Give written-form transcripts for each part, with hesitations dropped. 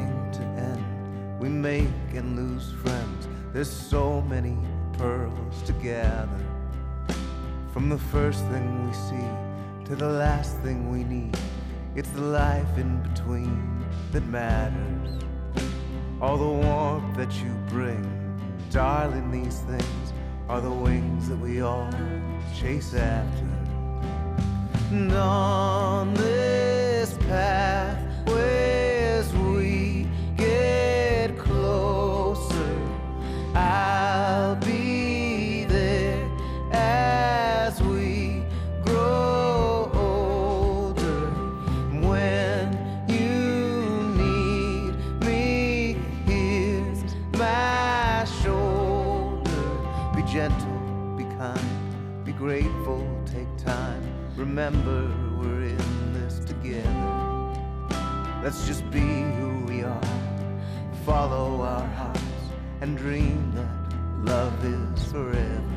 beginning to end. We make and lose friends. There's so many pearls to gather. From the first thing we see to the last thing we need, it's the life in between that matters. All the warmth that you bring, darling, these things are the wings that we all chase after. And on this pathway as we get closer, I'll be there as we grow older. When you need me, here's my shoulder. Be gentle, be kind, be grateful, take time. Remember, we're in this together. Let's just be who we are. Follow our hearts and dream that love is forever.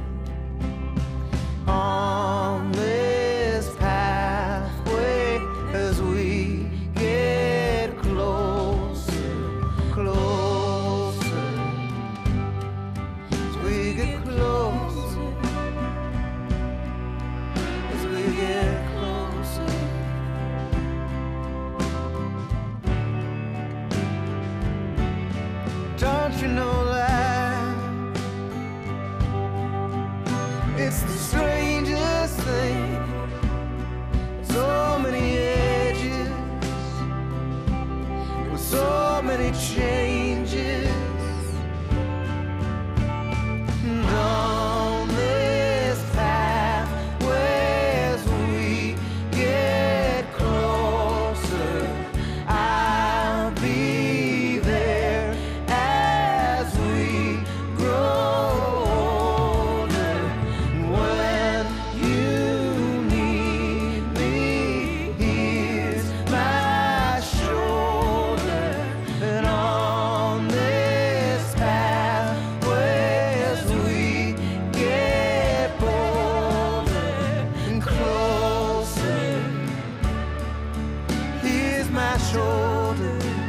On this pathway as we get closer, closer, as we get closer, as we get closer. Don't you know that it's the strangest thing? So many edges with so many changes. And on this pathway as we get closer, I'll be there as we grow older. When you need me, here's my shoulder. And on this pathway as we get bolder and closer, here's my shoulder.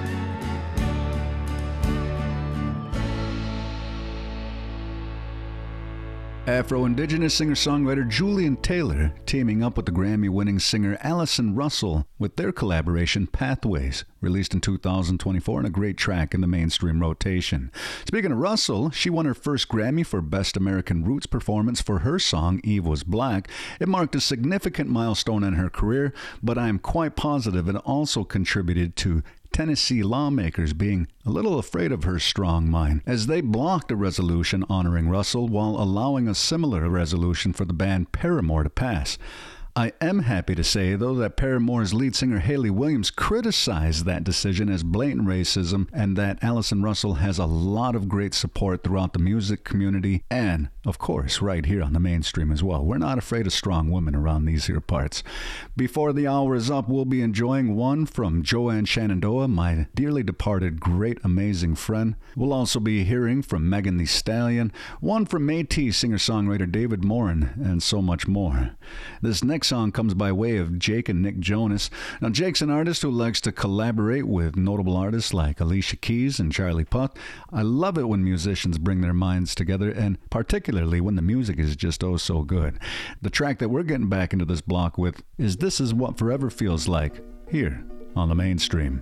Afro-Indigenous singer-songwriter Julian Taylor teaming up with the Grammy-winning singer Allison Russell with their collaboration Pathways, released in 2024 and a great track in the mainstream rotation. Speaking of Russell, she won her first Grammy for Best American Roots performance for her song Eve Was Black. It marked a significant milestone in her career, but I am quite positive it also contributed to Tennessee lawmakers being a little afraid of her strong mind, as they blocked a resolution honoring Russell while allowing a similar resolution for the band Paramore to pass. I am happy to say, though, that Paramore's lead singer Hayley Williams criticized that decision as blatant racism, and that Allison Russell has a lot of great support throughout the music community and, of course, right here on the mainstream as well. We're not afraid of strong women around these here parts. Before the hour is up, we'll be enjoying one from Joanne Shenandoah, my dearly departed great amazing friend. We'll also be hearing from Megan Thee Stallion, one from Métis singer-songwriter David Morin, and so much more. This next song comes by way of Jake and Nick Jonas. Now, Jake's an artist who likes to collaborate with notable artists like Alicia Keys and Charlie Puth. I love it when musicians bring their minds together, and particularly when the music is just oh so good. The track that we're getting back into this block with is This Is What Forever Feels Like, here on the mainstream.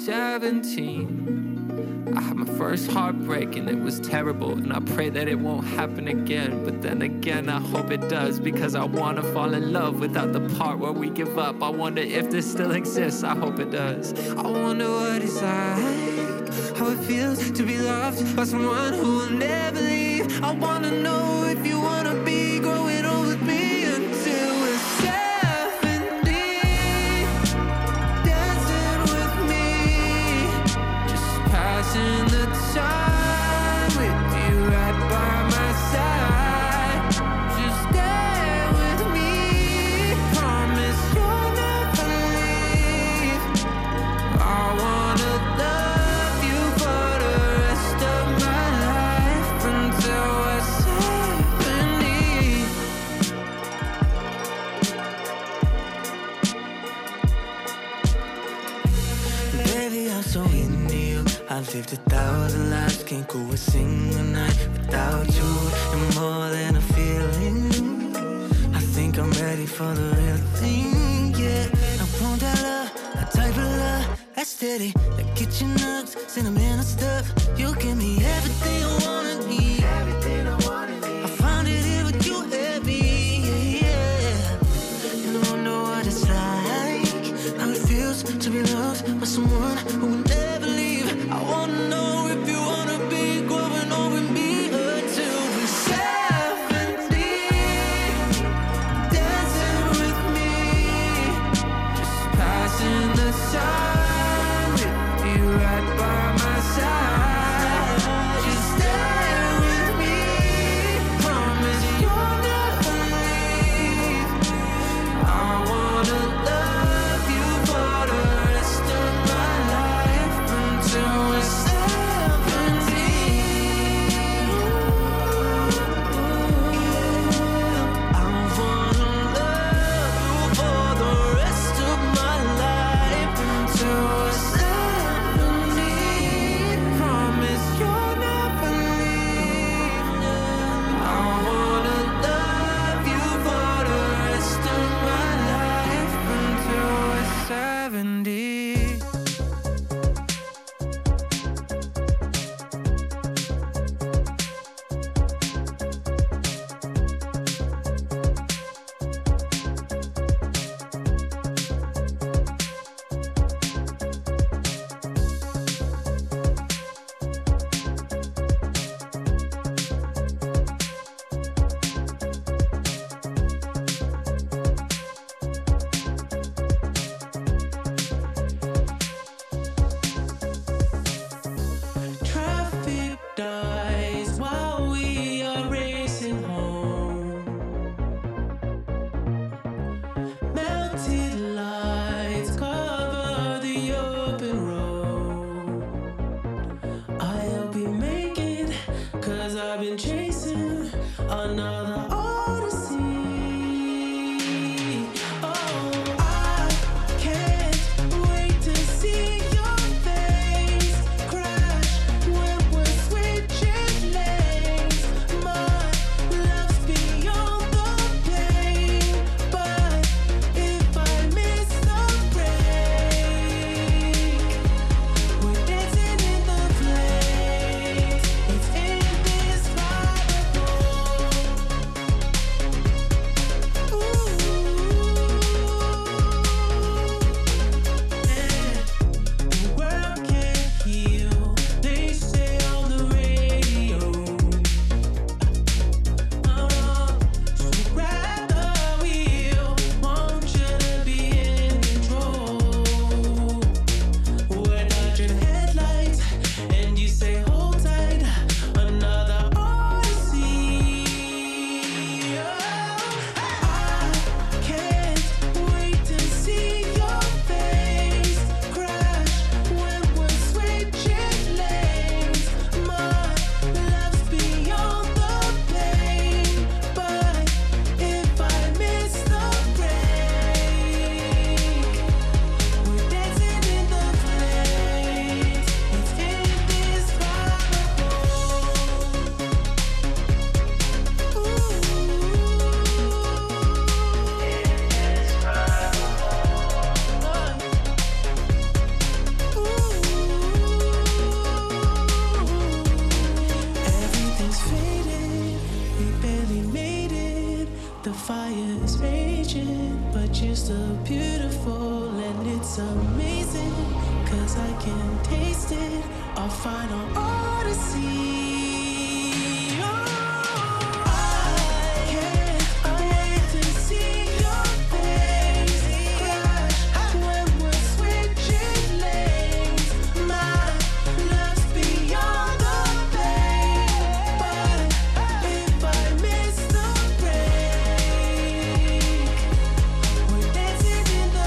17, I had my first heartbreak and it was terrible, and I pray that it won't happen again. But then again, I hope it does, because I want to fall in love without the part where we give up. I wonder if this still exists, I hope it does. I wonder what it's like, how it feels to be loved by someone who will never leave. I want to know if you want to be growing old with me until we're 70. Passing the time with you right by my side. Just stay with me, promise you'll never leave. I wanna love you for the rest of my life until we're 70. Baby, I'm so into you. I've lived 1,000 lives, can't go a single night without you. You're more than a feeling. I think I'm ready for the real thing, yeah. I want that love, that type of love, that's steady. That kitchen nugs, sentimental stuff. You give me everything I wanna need. I found it here with you, baby, yeah. And I wonder what it's like, how it feels to be loved by someone who will never leave. I wanna know if you wanna be growing old with me until we're 70, dancing with me, just passing the time with you right by my side. Just stay with me, promise you'll never leave. I wanna love you for the rest of my life until we're 70. I wanna love you for the rest of my life until we're 70. Promise you'll never leave. I wanna love you for the rest of my life until we're 70. Traffic dies while we are racing home. Melted lights cover the open road. I'll be making, 'cause I've been chasing another odyssey. Oh, I can't wait to see your face crash when we're switching lanes. My love's beyond the pain, but if I miss the break, we're dancing in the flames. It's indescribable. The world can't heal, they say on the radio. Oh no, so grab the wheel, want you to be in control. We're dodging headlights, and you say hold tight, another odyssey. I can't wait to see your face crash when we're switching lanes. My love's beyond the pain, but if I miss the break, we're dancing in the flames. It's indescribable. Everything's faded, we barely made it. The fire is raging, but you're still beautiful, and it's amazing, 'cause I can taste it, our final odyssey. I can't wait to see your face crash when we're switching lanes. My love's beyond the pain, but if I miss the break, we're dancing in the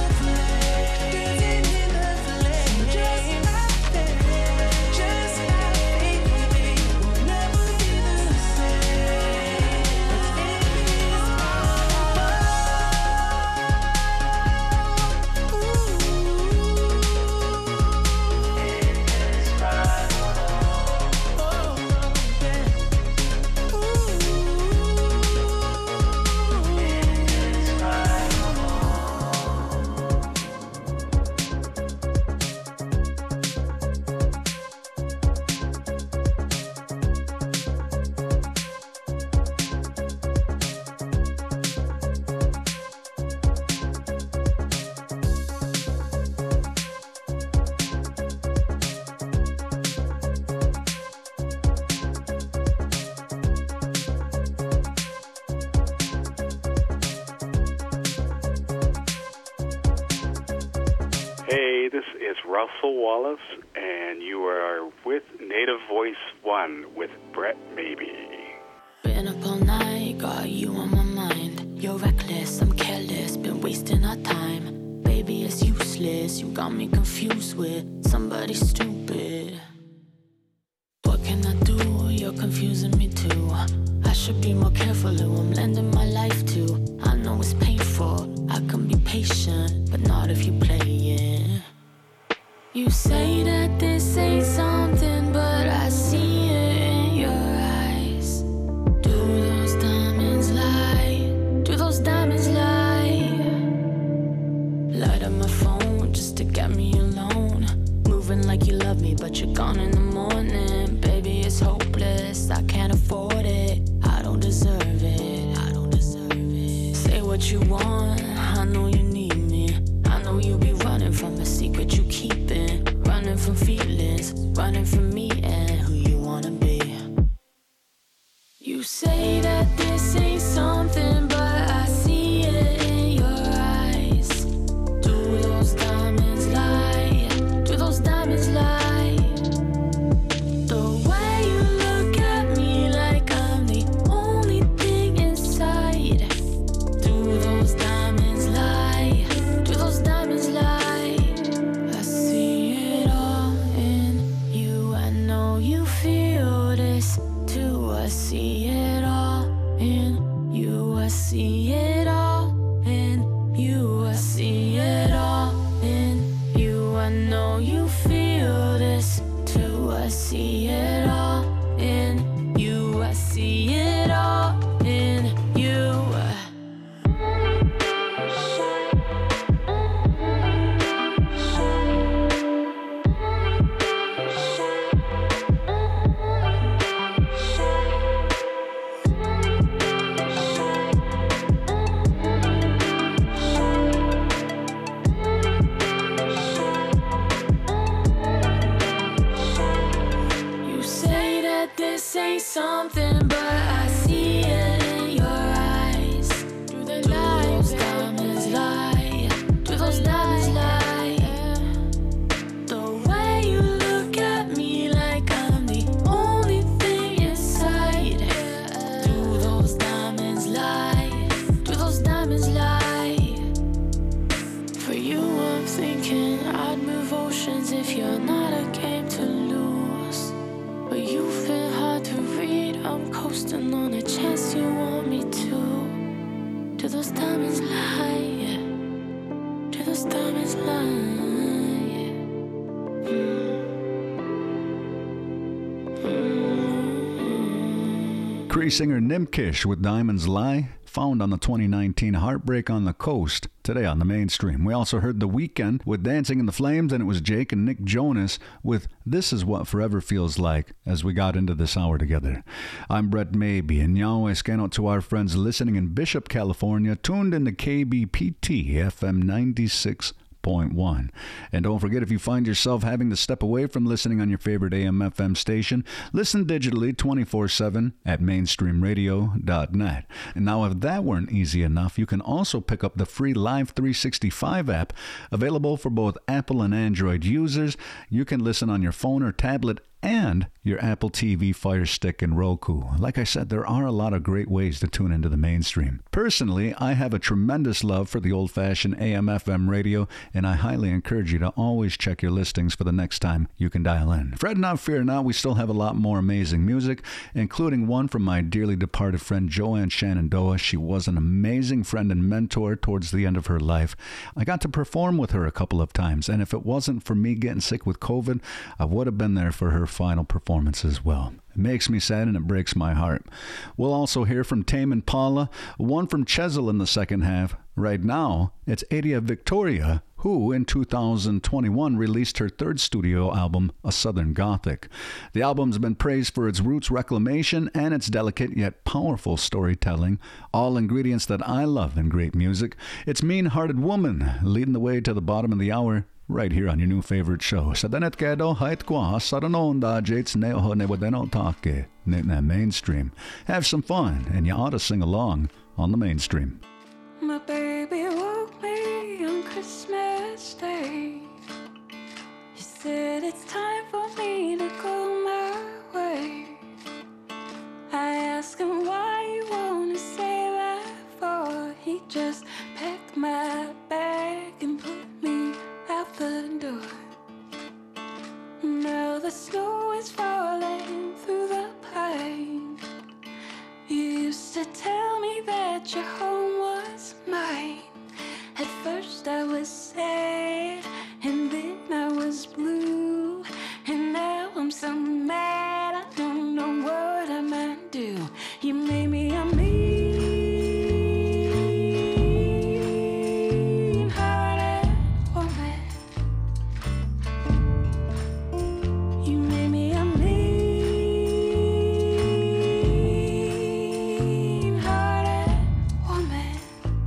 flames, just like that, just like Russell Wallace, and you are with Native Voice One with Brett Maybe. Been up all night, got you on my mind. You're reckless, I'm careless, been wasting our time. Baby, it's useless, you got me confused with somebody stupid. What can I do? You're confusing me too. I should be more careful who I'm lending my life to. I know it's painful, I can be patient, but not if you play it. You say that this ain't something, but I see it in your eyes. Do those diamonds lie? Do those diamonds lie? Light up my phone just to get me alone. Moving like you love me, but you're gone in the morning. Baby, it's hopeless, I can't afford it. I don't deserve it, I don't deserve it. Say what you want, I know you need me. I know you'll be running from a secret you keeping. Running from feelings, running from me and who you wanna be. You say that this ain't something, but I see it in your eyes. Do those diamonds lie? Do those diamonds lie? The way you look at me like I'm the only thing inside. Do those diamonds lie? Do those diamonds lie? I see it all in you. I know you feel this too. I see it all in you. I see it all in you. I see it all in you. I know you feel this too. I see it all in you. I see it all in you. You say that this ain't something, but I see it in your eyes. Do those diamonds lie? Do those diamonds lie? The way you look at me like I'm the only thing inside. Do those diamonds lie? Do those diamonds lie? For you I'm thinking I'd move oceans if you're not a game to lose. But you've been hard to read, I'm coasting on a chance you want me to. Do those diamonds lie? Do those diamonds lie? Cree singer Nimkish with Diamonds Lie, found on the 2019 Heartbreak on the Coast, today on the Mainstream. We also heard The Weeknd with Dancing in the Flames, and it was Jake and Nick Jonas with This Is What Forever Feels Like as we got into this hour together. I'm Brett Maybe, and now I scan out to our friends listening in Bishop, California, tuned into KBPT FM 96.1. And don't forget, if you find yourself having to step away from listening on your favorite AM/FM station, listen digitally 24/7 at mainstreamradio.net. And now, if that weren't easy enough, you can also pick up the free Live 365 app, available for both Apple and Android users. You can listen on your phone or tablet and your Apple TV, Fire Stick, and Roku. Like I said, there are a lot of great ways to tune into the Mainstream. Personally, I have a tremendous love for the old-fashioned AM/FM radio, and I highly encourage you to always check your listings for the next time you can dial in. Fret not, fear not, we still have a lot more amazing music, including one from my dearly departed friend Joanne Shenandoah. She was an amazing friend and mentor towards the end of her life. I got to perform with her a couple of times, and if it wasn't for me getting sick with COVID, I would have been there for her final performance as well. It makes me sad and it breaks my heart. We'll also hear from Tame Impala, one from Chesil in the second half. Right now, it's Adia Victoria, who in 2021 released her third studio album, A Southern Gothic. The album's been praised for its roots reclamation and its delicate yet powerful storytelling, all ingredients that I love in great music. It's Mean-Hearted Woman leading the way to the bottom of the hour, right here on your new favorite show. Sa danet kedo hait kwa saranon da jates neho newadeno take na Mainstream. Have some fun, and you ought to sing along on the Mainstream. My baby woke me on Christmas Day snow is falling through the pine. You used to tell me that your home was mine. At first I was sad, and then I was blue, and now I'm so mad I don't know what I might do. You made me a mean-hearted woman. You made me a mean-hearted woman.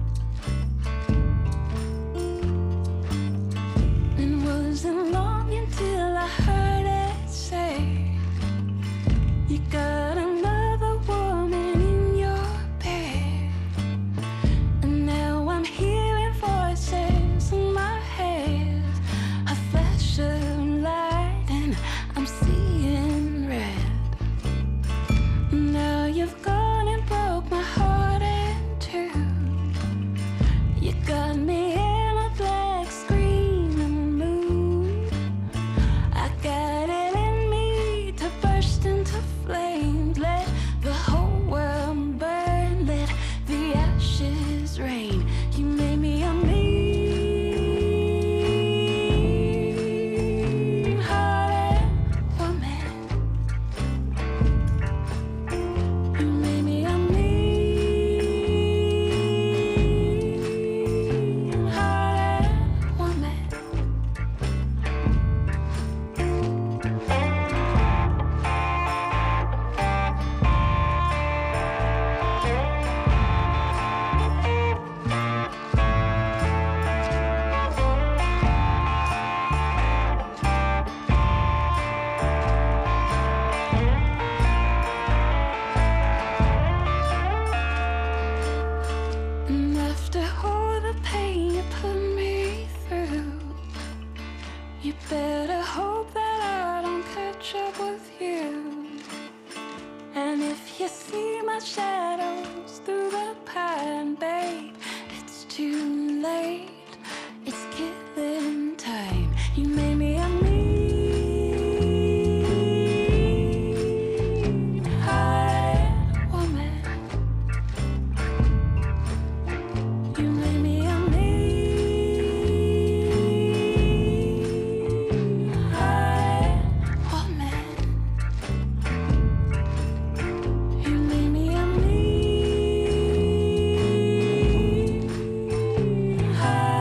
It wasn't long until I heard it say, you got another woman in your bed. And now I'm hearing voices in my head, a flash of light, and I'm seeing red. Now you've gone and broke my heart in two. You got me in a black screaming mood. I got it in me to burst into flames. Let the whole world burn, let the ashes rain. You made me a mean-hearted woman. You made me a mean-hearted woman. And after all the pain you put me through, you better hope that I don't catch up with you. And if you see my shadows through the pine, babe, it's too late. It's killing time. You made me a mean-hearted woman. You made me a mean-hearted woman. You made me a mean-hearted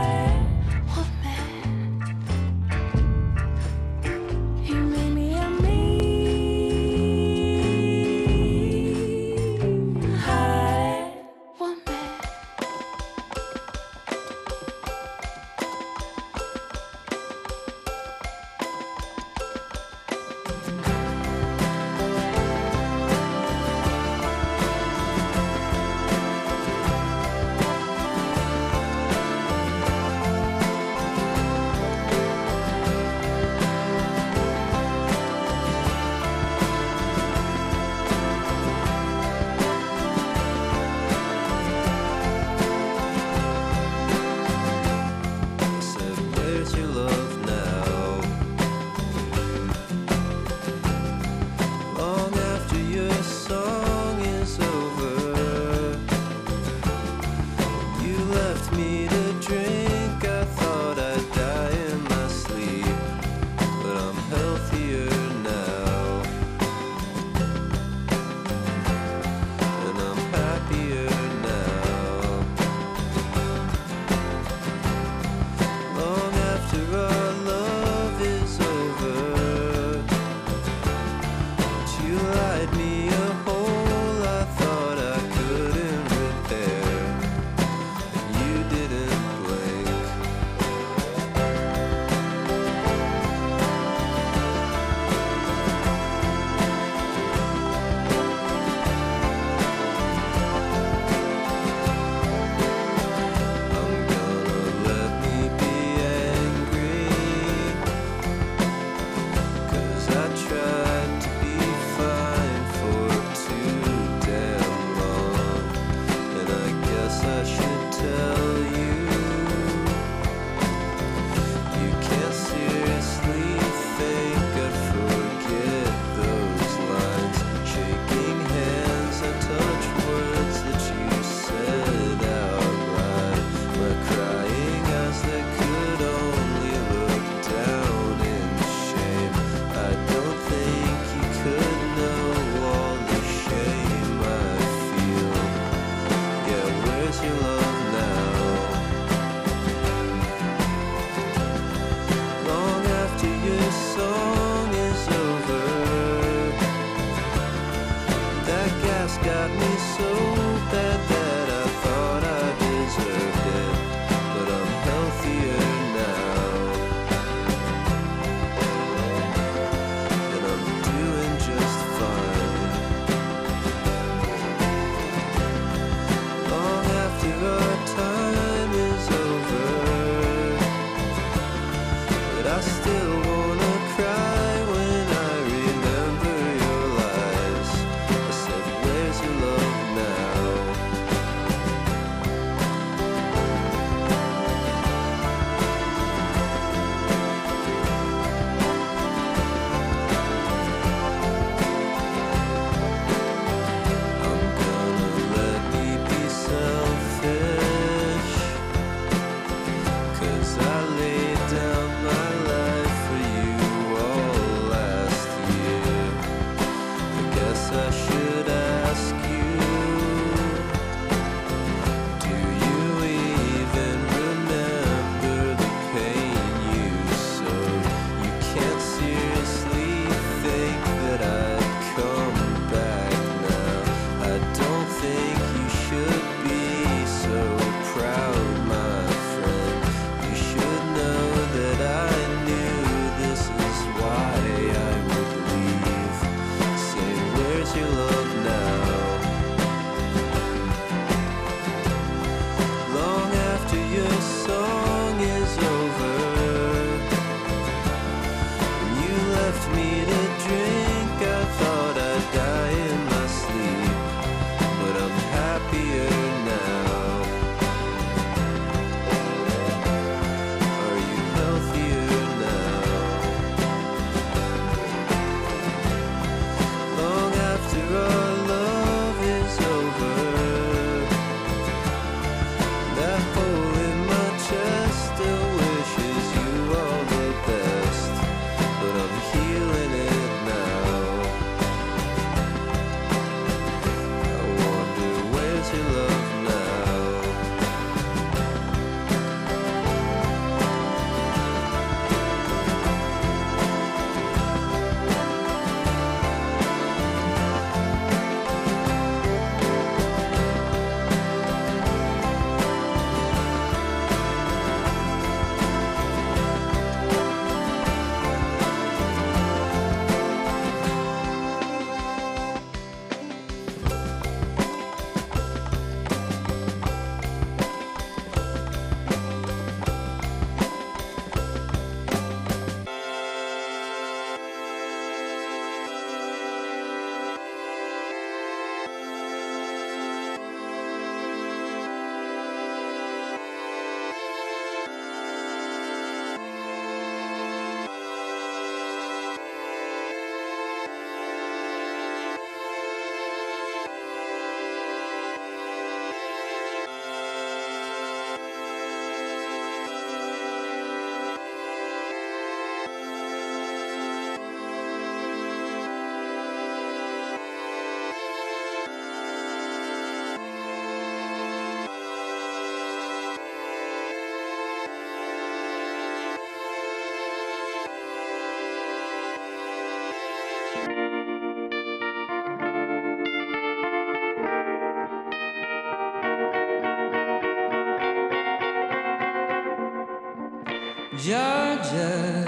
Georgia,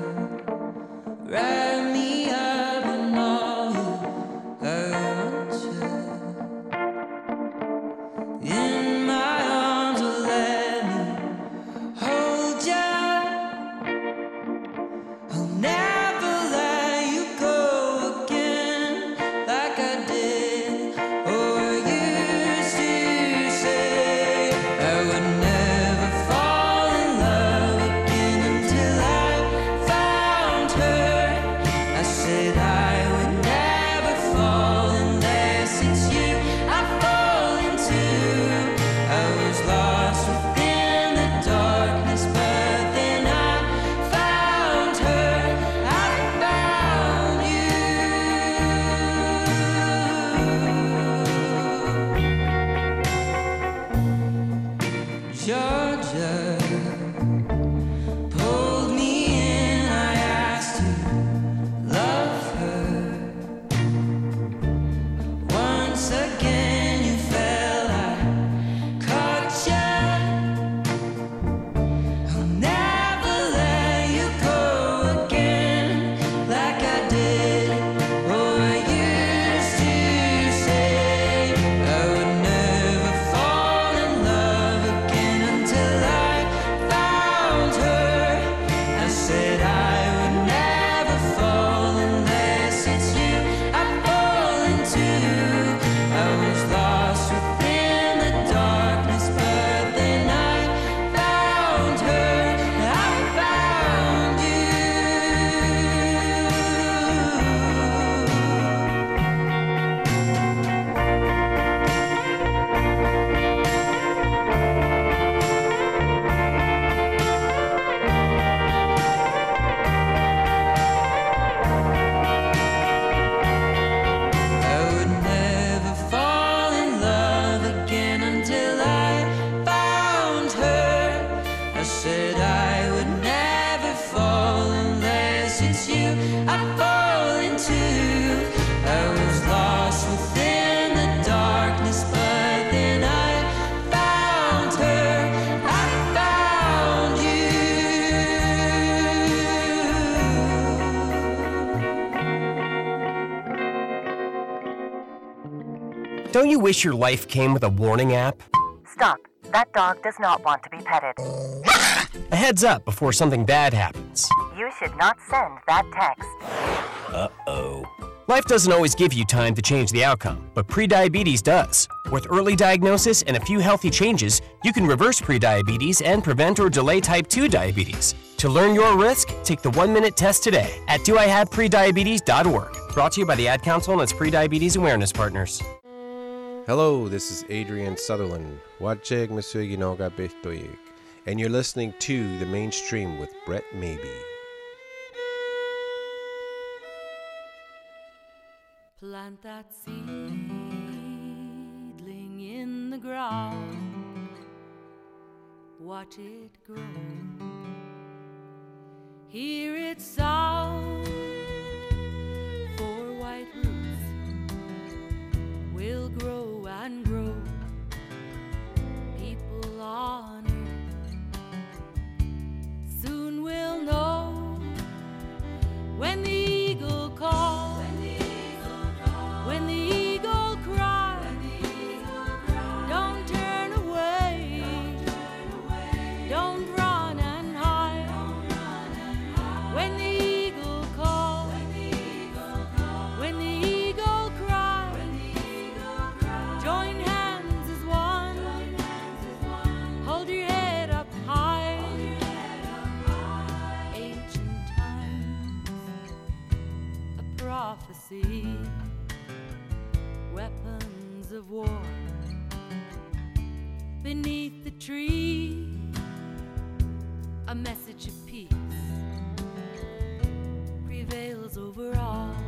wrap me up in all I want you. In my arms, oh, let me hold you. I'll never let you go again like I did. Oh, I used to say I would never fall in love again until I found her. I said I would never fall unless it's you I fall into. I was lost within the darkness, but then I found her. I found you. Georgia pulled me in. I asked to love her. Once again you fell. I caught you. I'll never let you go again like I did. Oh, I used to say I would never fall in love again until I found her. I said I would never fall unless it's you I fall into. I was lost within the darkness, but then I found her. I found you. I would never fall in love again until I found her. I said I would never fall unless it's you I fall into. I was lost within the darkness, but then I found her. I found you. Don't you wish your life came with a warning app? Stop. That dog does not want to be petted. A heads up before something bad happens. You should not send that text. Uh-oh. Life doesn't always give you time to change the outcome, but prediabetes does. With early diagnosis and a few healthy changes, you can reverse prediabetes and prevent or delay type 2 diabetes. To learn your risk, take the 1-minute test today at doihaveprediabetes.org. Brought to you by the Ad Council and its prediabetes awareness partners. Hello, this is Adrian Sutherland. Wajeg Monsieur Ginoga Betoyeg. And you're listening to The Mainstream with Brett Maybe. Plant that seedling in the ground. Watch it grow. Hear it sound. 4 white roots will grow and grow. People on it soon will know when the eagle calls. When the eagle cries, don't turn away, don't run and hide. When the eagle calls, when the eagle cries, join hands as one, hold your head up high. Ancient times, a prophecy. Weapons of war beneath the tree, a message of peace prevails over all.